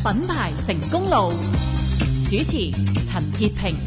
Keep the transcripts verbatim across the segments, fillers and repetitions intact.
品牌成功路，主持陳潔平。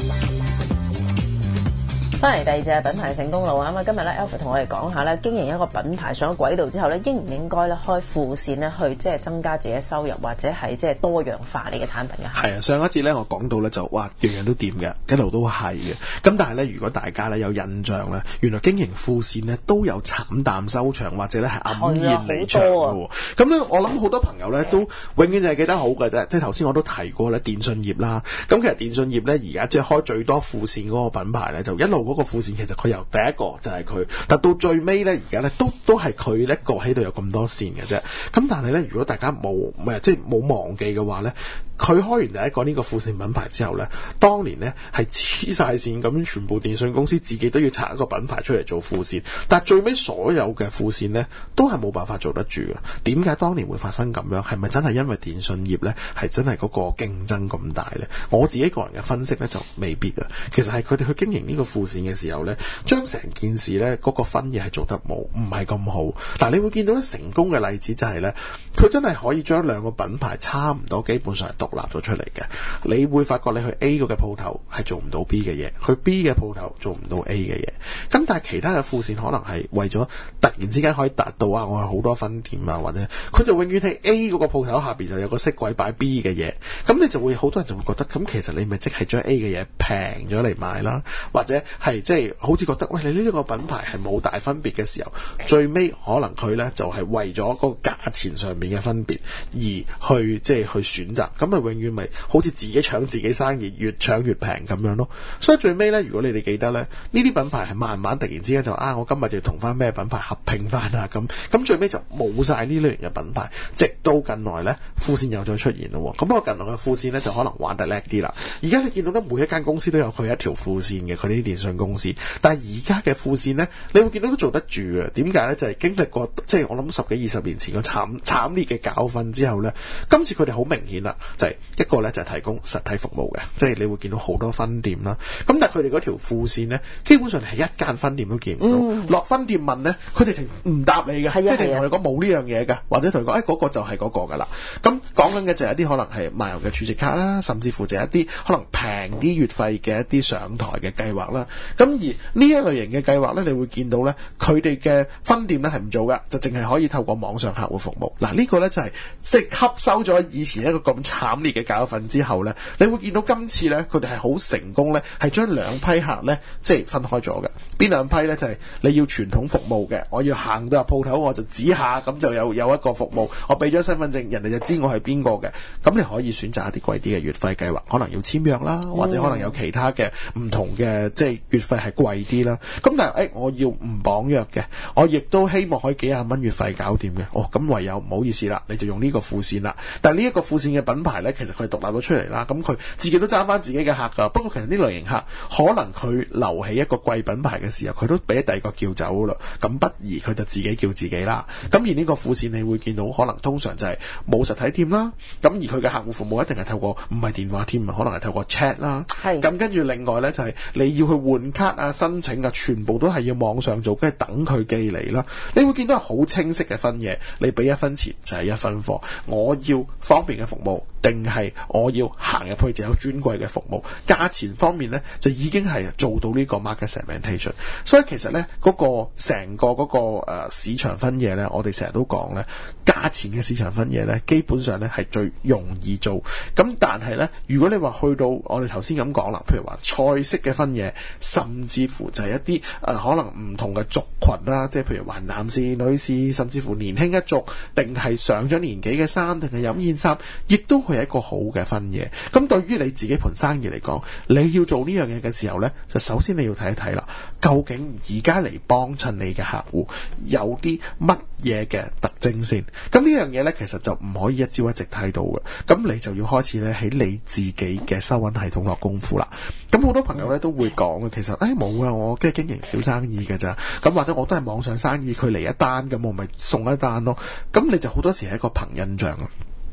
翻嚟第二隻品牌成功路啊！咁啊，今日咧 Alfred 同我哋講下咧，經營一個品牌上咗軌道之後咧，應唔應該咧開副線咧，去即係增加自己嘅收入，或者係即係多樣化你嘅產品嘅？ 係啊，上一節咧我講到咧就哇樣樣都掂嘅，一路都係嘅。咁但係咧，如果大家咧有印象咧，原來經營副線咧都有慘淡收場，或者咧係黯然離場嘅。咁咧、啊，我諗好多朋友咧都永遠就係記得好嘅啫。即係頭先我都提過咧，電信業啦。咁其實電信業咧而家即係開最多副線嗰個品牌咧，就一路嗰個副線其實佢由第一個就係佢，但到最尾咧，而家咧都都係佢一個喺度有咁多線嘅啫。咁但係咧，如果大家冇唔係即係冇忘記嘅話咧，佢開完第一個呢個副線品牌之後咧，當年咧係黐晒線咁，全部電信公司自己都要拆一個品牌出嚟做副線，但係最尾所有嘅副線咧都係冇辦法做得住嘅。點解當年會發生咁樣？係咪真係因為電信業咧係真係嗰個競爭咁大咧？我自己個人嘅分析咧就未必啊。其實係佢哋去經營呢個副線嘅時候咧，將成件事咧嗰個分野係做得冇唔係咁好。嗱，你會見到咧成功嘅例子就係咧，佢真係可以將兩個品牌差唔多基本上係獨立咗出嚟嘅。你會發覺你去 A 嗰個鋪頭係做唔到 B 嘅嘢，去 B 嘅鋪頭做唔到 A 嘅嘢。咁但係其他嘅副線可能係為咗突然之間可以達到啊，我係好多分店啊，或者佢就永遠喺 A 嗰個鋪頭下邊就有個飾櫃擺 B 嘅嘢。咁你就會好多人就會覺得，咁其實你咪即係將 A 嘅嘢平咗嚟賣啦，或者係即係好似覺得喂，你呢個品牌係冇大分別嘅時候，最尾可能佢咧就係、是、為咗嗰個價錢上面嘅分別而去即係去選擇，咁咪永遠咪好似自己搶自己生意，越搶越平咁樣咯。所以最尾咧，如果你哋記得咧，呢啲品牌係慢慢突然之間就啊，我今日就同翻咩品牌合併翻啊，咁咁最尾就冇晒呢類型嘅品牌，直到近來咧副線又再出現咯。咁不過近來嘅副線咧就可能玩得叻啲啦。而家你見到咧每一間公司都有佢一條副線嘅，佢呢啲電信公司，但係而家嘅副線咧，你會見到都做得住嘅。點解咧？就係、是、經歷過即係我諗十幾二十年前個慘慘烈嘅教訓之後咧，今次佢哋好明顯啦，就係、是、一個咧就係、是、提供實體服務嘅，即係你會見到好多分店啦。咁但係佢哋嗰條副線咧，基本上係一間分店都見唔到。落、嗯、分店問咧，佢哋直唔答你嘅，即係直同你講冇呢樣嘢嘅，或者同你講誒嗰個就係嗰個噶啦。咁講緊嘅就係一啲可能係漫遊嘅儲值卡啦，甚至乎就係一啲可能平啲月費嘅一啲上台嘅計劃啦。咁而呢一類型嘅計劃咧，你會見到咧，佢哋嘅分店咧係唔做噶，就淨係可以透過網上客戶服務。嗱、這個、呢個咧就係、是、即係吸收咗以前一個咁慘烈嘅教訓之後咧，你會見到今次咧佢哋係好成功咧，係將兩批客咧即係分開咗嘅。邊兩批咧就係、是、你要傳統服務嘅，我要行到入鋪頭我就指下咁就有有一個服務，我俾咗身份證，人哋就知我係邊個嘅。咁你可以選擇一啲貴啲嘅月費計劃，可能要簽約啦，或者可能有其他嘅唔同嘅即係月費係貴啲啦。咁但係誒、哎、我要唔綁約嘅，我亦都希望可以幾廿蚊月費搞掂嘅。哦，咁唯有唔好意思啦，你就用呢個副線啦。但係呢一個副線嘅品牌咧，其實佢係獨立咗出嚟啦，咁佢自己都揸翻自己嘅客噶。不過其實呢類型客可能佢留起一個貴品牌嘅時候，佢都俾第二個叫走啦。咁不如佢就自己叫自己啦。咁而呢個副線你會見到可能通常就係冇實體店啦。咁而佢嘅客戶服務一定係透過唔係電話添啊，可能係透過 chat 啦。係。咁跟住另外咧就係、是、你要去換卡啊、申請啊，全部都係要網上做，跟住等佢寄嚟啦。你會見到係好清晰嘅分野，你俾一分錢就係一分貨。我要方便嘅服務，定係我要行入去就有尊貴嘅服務。價錢方面咧就已經係做到呢個 market segmentation。所以其實咧嗰、那個成個嗰、那個誒、呃、市場分野咧，我哋成日都講咧，價錢嘅市場分野咧，基本上咧係最容易做。咁但係咧，如果你話去到我哋頭先咁講啦，譬如話菜式嘅分野，甚至乎就係一啲誒、呃、可能唔同嘅族群啦，即係譬如話男士、女士，甚至乎年輕一族，定係上咗年紀嘅衫，定係飲宴衫，亦都係一個好嘅分野。咁對於你自己盤生意嚟講，你要做呢樣嘢嘅時候咧，就首先你要睇一睇啦，究竟而家嚟幫襯你嘅客戶有啲乜嘢嘅特徵先。咁呢樣嘢咧，其實就唔可以一朝一夕睇到嘅。咁你就要開始咧喺你自己嘅收銀系統落功夫啦。咁好多朋友咧都會講嘅，其實誒冇啊，我即係經營小生意嘅咋。咁或者我都係網上生意，佢嚟一單咁我咪送一單咯。咁你就好多時係一個憑印象啊。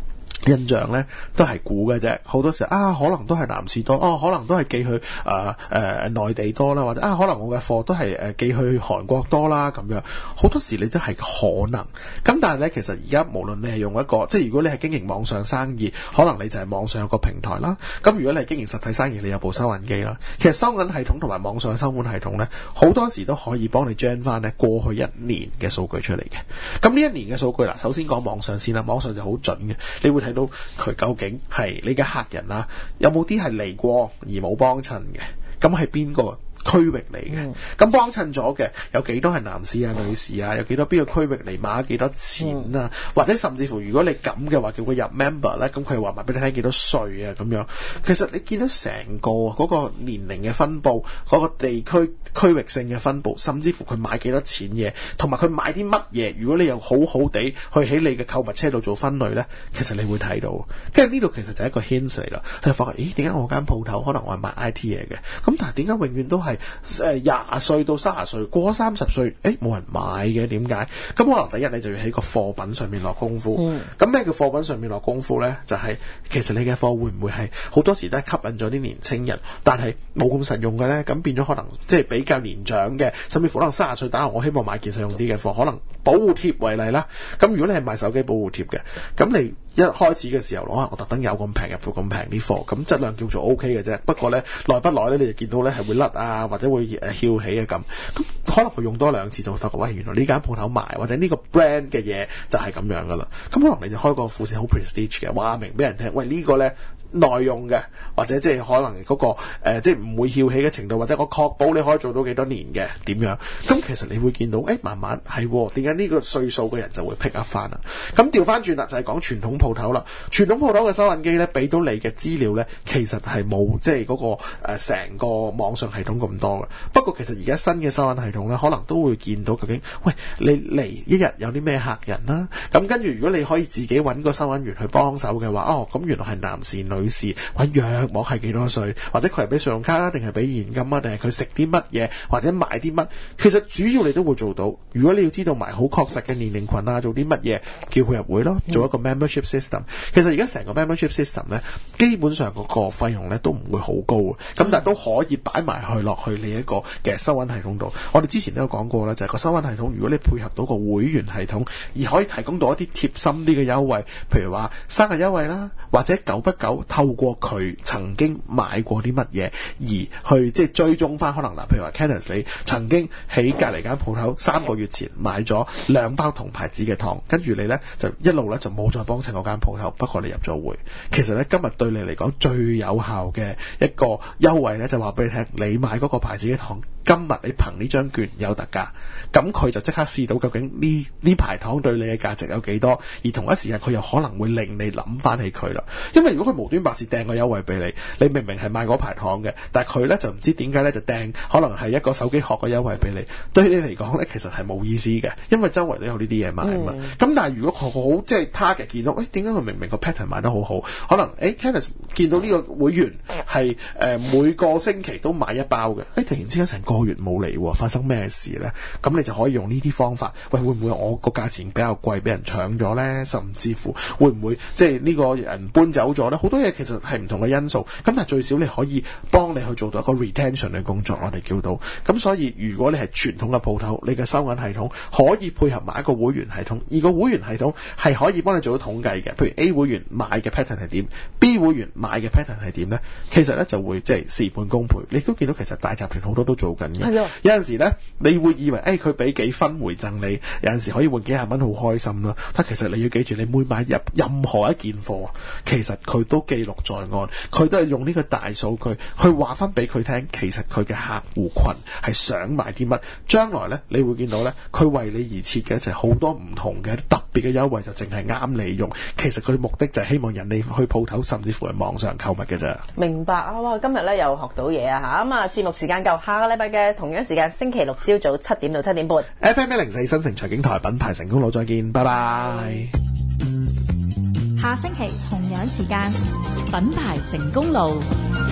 印象咧都係估嘅啫，好多時候啊，可能都係男士多，哦，可能都係寄去誒誒內地多啦，或者啊，可能我嘅貨都係誒、呃、寄去韓國多啦咁樣，好多時你都係可能。咁但係咧，其實而家無論你係用一個，即係如果你係經營網上生意，可能你就係網上有個平台啦。咁如果你係經營實體生意，你有部收銀機啦。其實收銀系統同埋網上收款系統咧，好多時都可以幫你 gen 翻咧過去一年嘅數據出嚟嘅。咁呢一年嘅數據啦，首先講網上先啦，網上就好準嘅，你會睇到佢究竟係你嘅客人啦，有冇啲係嚟過而冇幫襯嘅，咁係邊個區域嚟嘅？咁幫襯咗嘅有幾多係男士啊、女士啊？有幾多邊個區域嚟買幾多錢啊？嗯、或者甚至乎如果你咁嘅話，叫佢入 member 咧，咁佢話埋俾你聽幾多歲啊？咁樣其實你見到成個嗰個年齡嘅分佈，嗰、嗰個地區區域性嘅分佈，甚至乎佢買幾多錢嘢，同埋佢買啲乜嘢，如果你又好好地去喺你嘅購物車度做分類咧，其實你會睇到。跟住呢度其實就係一個 hint 嚟啦。你就發覺，咦？點解我間鋪頭可能我係賣 I T 嘢嘅？咁但係點解永遠都係誒廿歲到三十歲，過咗三十歲，誒冇人買嘅？點解？咁可能第一你就要喺個貨品上面落功夫。咁咩、嗯、叫貨品上面落功夫咧？就係、是、其實你嘅貨會唔會係好多時都係吸引咗啲年青人，但係冇咁實用嘅咧？咁變咗可能即係比較年長嘅，甚至乎可能三十歲打後，我希望買件實用啲嘅貨，可能保護貼為例啦。咁如果你係賣手機保護貼嘅，咁你一開始嘅時候攞我特登有咁平入到咁平啲貨，咁質量叫做 O K 嘅啫。不過咧耐不耐咧，你就見到咧係會甩啊，或者會誒翹起啊咁。咁可能佢用多兩次就會發覺，喂，原來呢間鋪頭賣或者呢個 brand 嘅嘢就係咁樣噶啦。咁可能你就開個副線好 prestige 嘅，話明俾人聽，喂，呢個咧耐用嘅，或者即係可能嗰、那個誒、呃，即係唔會翹起嘅程度，或者我確保你可以做到幾多年嘅點樣？咁其實你會見到，誒、欸，慢慢係點解呢個歲數嘅人就會 pick up 翻啦？咁調翻轉啦，就係、是、講傳統鋪頭啦。傳統鋪頭嘅收銀機咧，俾到你嘅資料咧，其實係冇即係嗰個誒成、呃、個網上系統咁多嘅。不過其實而家新嘅收銀系統咧，可能都會見到究竟，喂，你嚟一日有啲咩客人啦？咁跟住如果你可以自己揾個收銀員去幫手嘅話，哦，咁原來係男士女。女士或者約莫係幾多歲，或者佢係俾信用卡啦，定係俾現金啊，定係佢食啲乜嘢，或者買啲乜，其實主要你都會做到。如果你要知道埋好確實嘅年齡群啊，做啲乜嘢，叫佢入會咯，做一個 membership system。其實而家成個 membership system 咧，基本上嗰個費用咧都唔會好高嘅，咁但係都可以擺埋去落去你一個嘅收銀系統度。我哋之前都有講過啦，就係個收銀系統，如果你配合到個會員系統，而可以提供到一啲貼心啲嘅優惠，譬如話生日優惠啦，或者久不久透過佢曾經買過啲乜嘢，而去即係追蹤翻，可能嗱，譬如話 Kenneth 你曾經喺隔離間鋪頭三個月前買咗兩包同牌子嘅糖，跟住你咧就一路咧就冇再幫襯嗰間鋪頭，不過你入咗會。其實咧今日對你嚟講最有效嘅一個優惠咧，就話俾你聽，你買嗰個牌子嘅糖，今日你憑呢張券有特價，咁佢就即刻試到究竟呢呢排糖對你嘅價值有幾多，而同一時間佢又可能會令你諗翻起佢啦。因為如果佢無端白事掟個優惠俾你，你明明係買嗰排糖嘅，但係佢咧就唔知點解咧就掟可能係一個手機殼嘅優惠俾你，對你嚟講咧其實係冇意思嘅，因為周圍都有呢啲嘢買啊嘛。咁、嗯、但係如果佢好即係 target 見到，誒點解佢明明個 pattern 買得好好，可能誒 Kenneth 見到呢個會員係誒、呃、每個星期都買一包嘅，誒突然之間成個月冇嚟，發生咩事咧？咁你就可以用呢啲方法，喂，會唔會我個價錢比較貴，俾人搶咗咧？甚至乎會唔會即係呢個人搬走咗咧？好多嘢其實係唔同嘅因素，咁但係最少你可以幫你去做到一個 retention 嘅工作，我哋叫到。咁所以如果你係傳統嘅鋪頭，你嘅收銀系統可以配合埋一個會員系統，而個會員系統係可以幫你做到統計嘅。譬如 A 會員買嘅 pattern 係點 ，B 會員買嘅 pattern 係點咧？其實咧就會即係事半功倍。你都見到其實大集團好多都做緊嘅。有陣時咧，你會以為誒佢俾幾分回贈你，有陣時可以換幾廿蚊，好開心啦。但其實你要記住，你每買入任何一件貨，其實佢都記錄在案，佢都係用呢個大數據去話翻俾佢聽，其實佢嘅客戶群係想買啲乜。將來咧，你會見到咧，佢為你而設嘅就係好多唔同嘅特別嘅優惠，就淨係啱你用。其實佢目的就係希望人哋去鋪頭，甚至乎係網上購物嘅啫。明白啊！哇，今日咧又學到嘢啊嚇！咁啊，節目時間夠，下個禮拜嘅同樣時間，星期六朝早七點到七點半 ，F M 一零四新城財經台品牌成功路再見，拜拜。 下星期同樣時間，品牌成功路。